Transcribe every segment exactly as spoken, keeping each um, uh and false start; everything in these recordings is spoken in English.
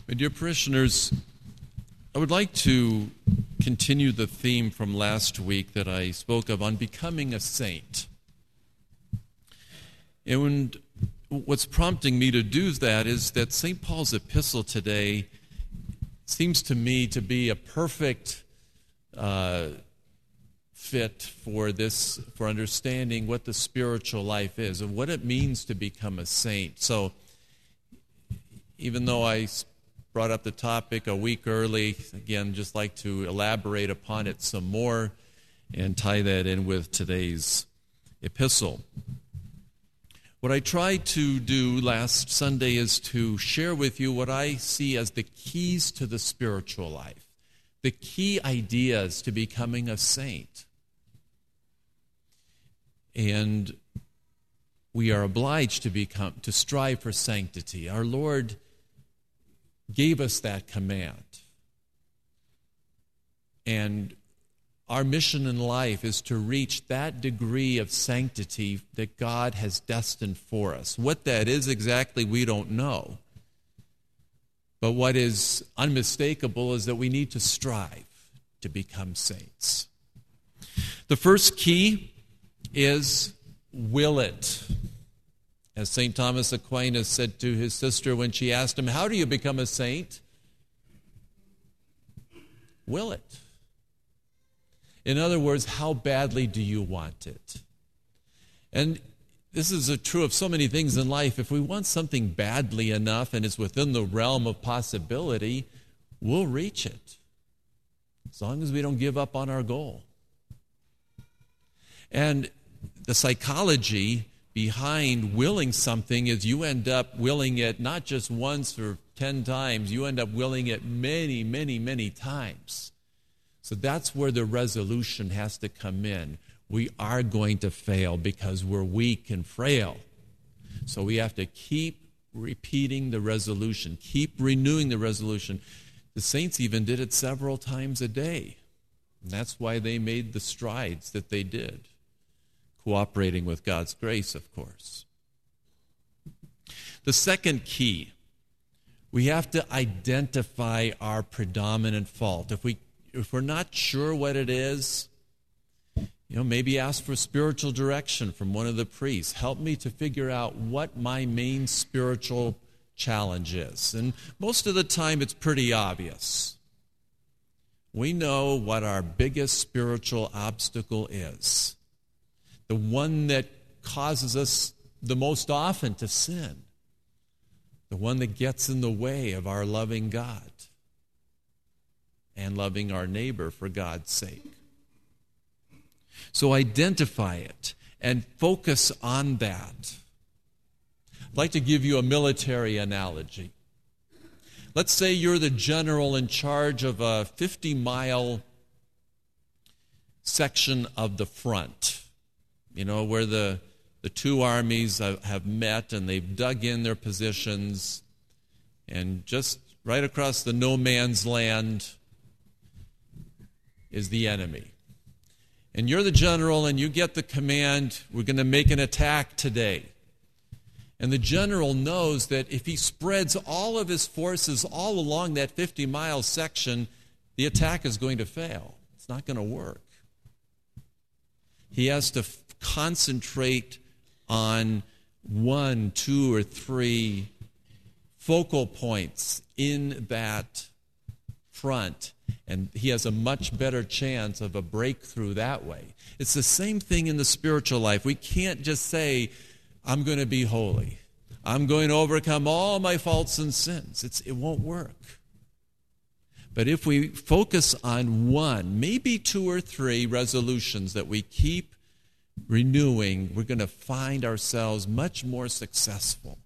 My dear parishioners, I would like to continue the theme from last week that I spoke of on becoming a saint. And what's prompting me to do that is that Saint Paul's epistle today seems to me to be a perfect uh, fit for this, for understanding what the spiritual life is and what it means to become a saint. So, even though I brought up the topic a week early, again, just like to elaborate upon it some more and tie that in with today's epistle. What I tried to do last Sunday is to share with you what I see as the keys to the spiritual life, the key ideas to becoming a saint. And we are obliged to become to strive for sanctity. Our Lord gave us that command. And our mission in life is to reach that degree of sanctity that God has destined for us. What that is exactly, we don't know. But what is unmistakable is that we need to strive to become saints. The first key is will it. As Saint Thomas Aquinas said to his sister when she asked him, "How do you become a saint?" Will it. In other words, how badly do you want it? And this is true of so many things in life. If we want something badly enough and it's within the realm of possibility, we'll reach it, as long as we don't give up on our goal. And the psychology behind willing something is you end up willing it not just once or ten times, you end up willing it many, many, many times. So that's where the resolution has to come in. We are going to fail because we're weak and frail. So we have to keep repeating the resolution, keep renewing the resolution. The saints even did it several times a day. And that's why they made the strides that they did. Cooperating with God's grace, of course. The second key, we have to identify our predominant fault. If we if we're not sure what it is, you know, maybe ask for spiritual direction from one of the priests. Help me to figure out what my main spiritual challenge is. And most of the time it's pretty obvious. We know what our biggest spiritual obstacle is. The one that causes us the most often to sin. The one that gets in the way of our loving God and loving our neighbor for God's sake. So identify it and focus on that. I'd like to give you a military analogy. Let's say you're the general in charge of a fifty-mile section of the front. You know, where the, the two armies have, have met and they've dug in their positions, and just right across the no man's land is the enemy. And you're the general and you get the command, we're going to make an attack today. And the general knows that if he spreads all of his forces all along that fifty-mile section, the attack is going to fail. It's not going to work. He has to f- concentrate on one, two, or three focal points in that front, and he has a much better chance of a breakthrough that way. It's the same thing in the spiritual life. We can't just say, I'm going to be holy. I'm going to overcome all my faults and sins. It's, it won't work. But if we focus on one, maybe two or three resolutions that we keep renewing, we're going to find ourselves much more successful.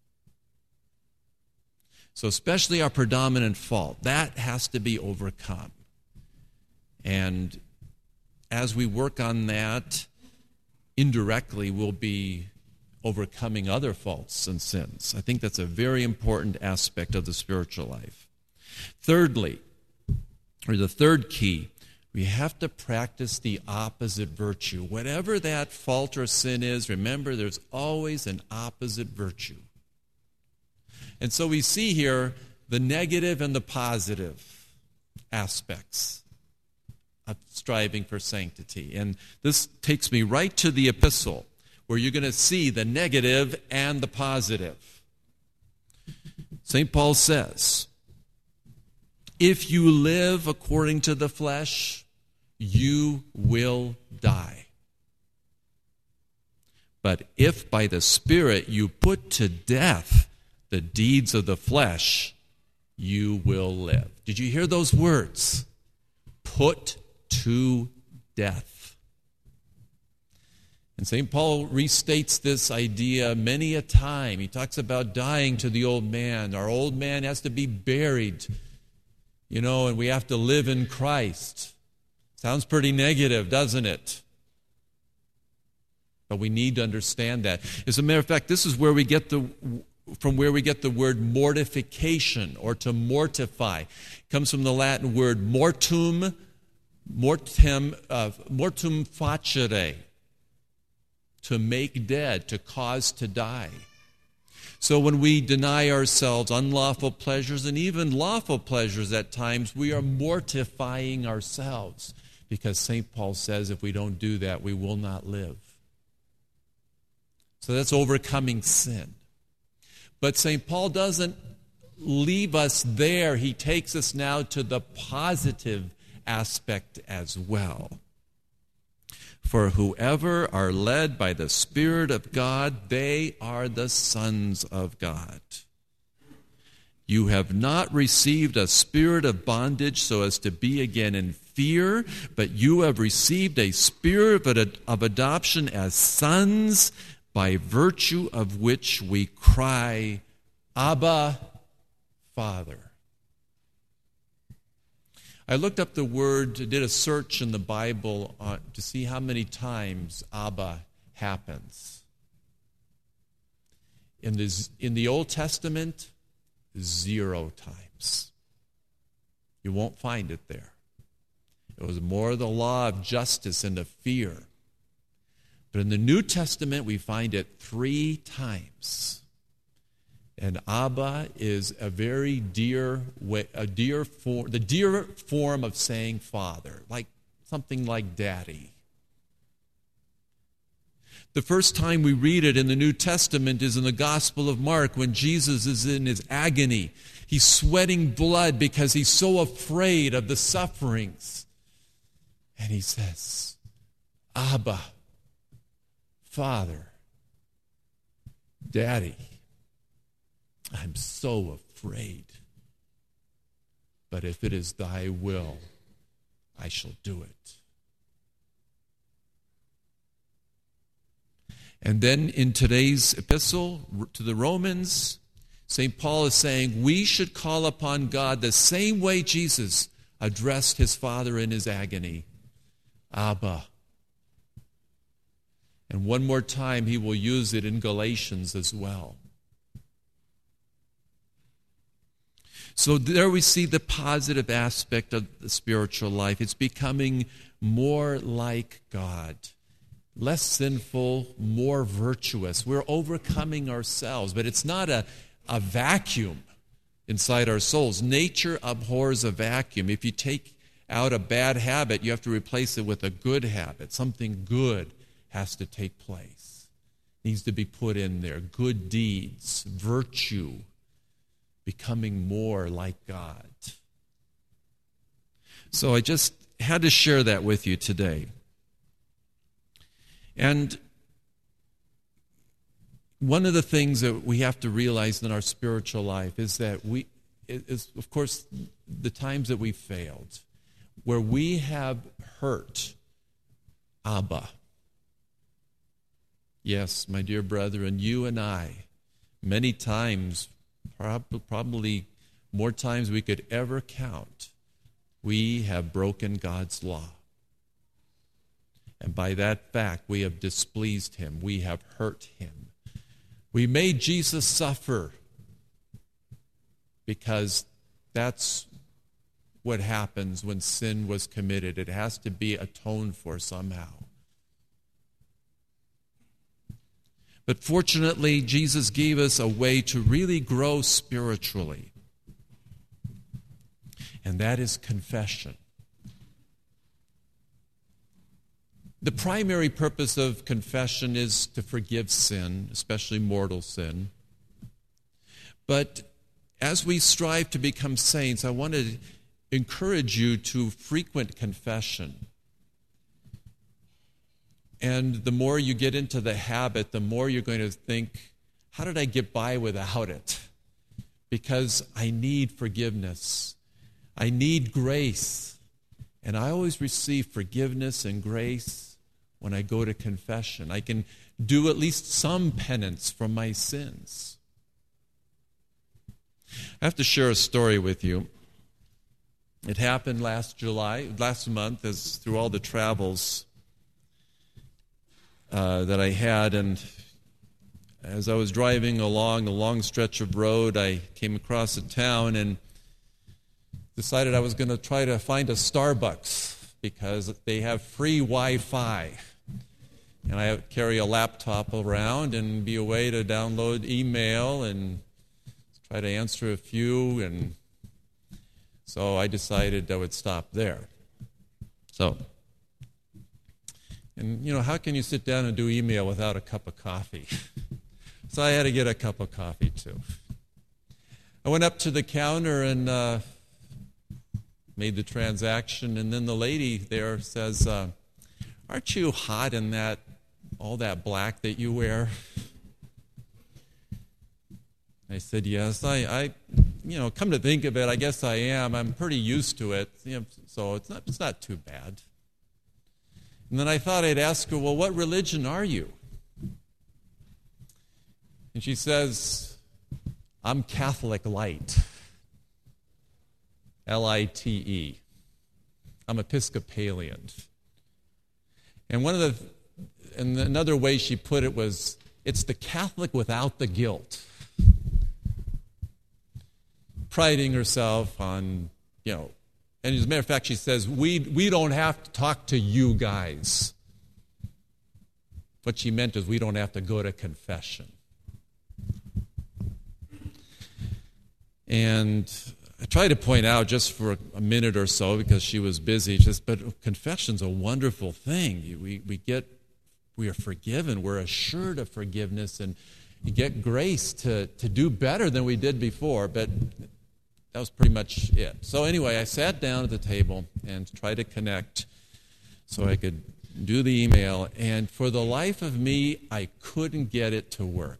So especially our predominant fault, that has to be overcome. And as we work on that, indirectly we'll be overcoming other faults and sins. I think that's a very important aspect of the spiritual life. Thirdly, or the third key, we have to practice the opposite virtue. Whatever that fault or sin is, remember there's always an opposite virtue. And so we see here the negative and the positive aspects of striving for sanctity. And this takes me right to the epistle, where you're going to see the negative and the positive. Saint Paul says, if you live according to the flesh, you will die. But if by the Spirit you put to death the deeds of the flesh, you will live. Did you hear those words? Put to death. And Saint Paul restates this idea many a time. He talks about dying to the old man. Our old man has to be buried, you know, and we have to live in Christ. Sounds pretty negative, doesn't it? But we need to understand that. As a matter of fact, this is where we get the from where we get the word mortification, or to mortify. It comes from the Latin word mortum, mortem, uh, mortum facere, to make dead, to cause to die. So when we deny ourselves unlawful pleasures and even lawful pleasures at times, we are mortifying ourselves, because Saint Paul says if we don't do that, we will not live. So that's overcoming sin. But Saint Paul doesn't leave us there. He takes us now to the positive aspect as well. For whoever are led by the Spirit of God, they are the sons of God. You have not received a spirit of bondage so as to be again in fear, but you have received a spirit of adoption as sons, by virtue of which we cry, Abba, Father. I looked up the word, did a search in the Bible uh, to see how many times Abba happens. In the, in the Old Testament, zero times. You won't find it there. It was more the law of justice and of fear. But in the New Testament, we find it three times. And Abba is a very dear way, a dear form, the dear form of saying father, like something like daddy. The first time we read it in the New Testament is in the Gospel of Mark, when Jesus is in his agony. He's sweating blood because he's so afraid of the sufferings. And he says, Abba, Father, Daddy, I'm so afraid. But if it is thy will, I shall do it. And then in today's epistle to the Romans, Saint Paul is saying we should call upon God the same way Jesus addressed his Father in his agony. Abba. And one more time, he will use it in Galatians as well. So there we see the positive aspect of the spiritual life. It's becoming more like God. Less sinful, more virtuous. We're overcoming ourselves, but it's not a, a vacuum inside our souls. Nature abhors a vacuum. If you take out a bad habit, you have to replace it with a good habit. Something good has to take place. Needs to be put in there. Good deeds, virtue, becoming more like God. So I just had to share that with you today. And one of the things that we have to realize in our spiritual life is that we, is of course, the times that we failed, where we have hurt Abba. Yes, my dear brethren, you and I, many times, probably more times we could ever count, we have broken God's law. And by that fact, we have displeased him. We have hurt him. We made Jesus suffer because that's what happens when sin was committed. It has to be atoned for somehow. But fortunately, Jesus gave us a way to really grow spiritually. and that is confession. The primary purpose of confession is to forgive sin, especially mortal sin. But as we strive to become saints, I want to encourage you to frequent confession. And the more you get into the habit, the more you're going to think, how did I get by without it? Because I need forgiveness. I need grace. And I always receive forgiveness and grace when I go to confession. I can do at least some penance for my sins. I have to share a story with you. It happened last July, last month, as through all the travels uh, that I had, and as I was driving along a long stretch of road, I came across a town and decided I was going to try to find a Starbucks because they have free Wi-Fi. And I carry a laptop around and be a way to download email and try to answer a few. And so I decided I would stop there. So, and you know, how can you sit down and do email without a cup of coffee? So I had to get a cup of coffee too. I went up to the counter and uh, made the transaction, and then the lady there says, uh, aren't you hot in that, all that black that you wear? I said, yes, I, I, you know, come to think of it, I guess I am. I'm pretty used to it, you know, so it's not, it's not too bad. And then I thought I'd ask her, well, what religion are you? And she says, I'm Catholic Light. L I T E. I'm Episcopalian. And one of the, and another way she put it was, it's the Catholic without the guilt. Priding herself on, you know, and as a matter of fact, she says, we, we don't have to talk to you guys. What she meant is we don't have to go to confession. And I tried to point out just for a minute or so because she was busy, just, but confession's a wonderful thing. We, we get, we are forgiven. We're assured of forgiveness, and you get grace to, to do better than we did before, but that was pretty much it. So anyway, I sat down at the table and tried to connect so I could do the email, and for the life of me, I couldn't get it to work.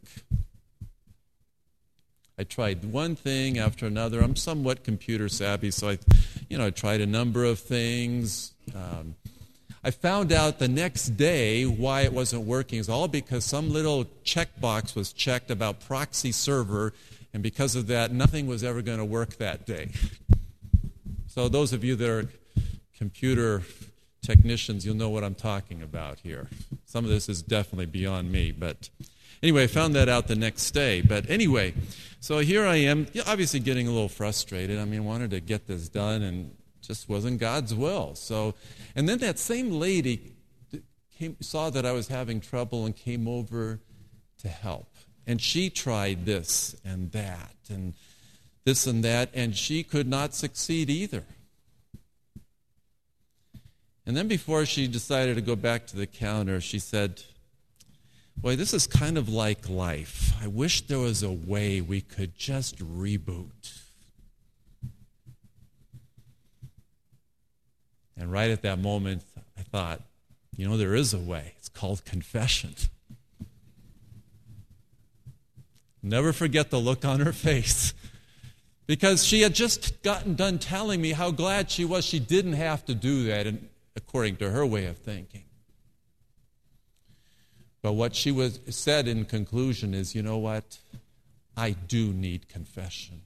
I tried one thing after another. I'm somewhat computer savvy, so I, you know, I tried a number of things. Um, I found out the next day why it wasn't working. It's all because some little checkbox was checked about proxy server, and because of that, nothing was ever going to work that day. So those of you that are computer technicians, you'll know what I'm talking about here. Some of this is definitely beyond me, but anyway, I found that out the next day. But anyway, so here I am, obviously getting a little frustrated. I mean, I wanted to get this done, and just wasn't God's will. So, and then that same lady came, saw that I was having trouble and came over to help. And she tried this and that and this and that, and she could not succeed either. And then before she decided to go back to the counter, she said, boy, this is kind of like life. I wish there was a way we could just reboot. And right at that moment, I thought, you know, there is a way. It's called confession. Never forget the look on her face. Because she had just gotten done telling me how glad she was she didn't have to do that, and according to her way of thinking. But what she was said in conclusion is, you know what? I do need confession.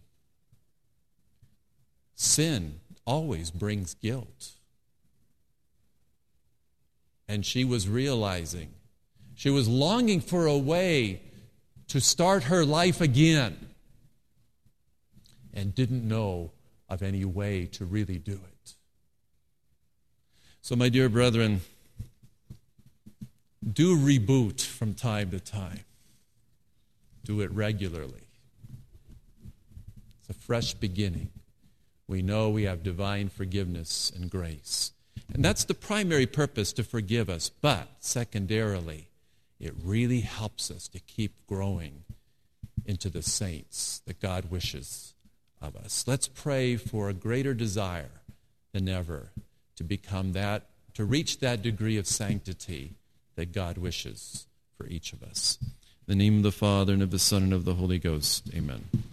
Sin always brings guilt. And she was realizing, she was longing for a way to start her life again, and didn't know of any way to really do it. So, my dear brethren, do reboot from time to time. Do it regularly. It's a fresh beginning we know we have divine forgiveness and grace. And that's the primary purpose, to forgive us. But secondarily, it really helps us to keep growing into the saints that God wishes of us. Let's pray for a greater desire than ever to become that, to reach that degree of sanctity that God wishes for each of us. In the name of the Father, and of the Son, and of the Holy Ghost. Amen.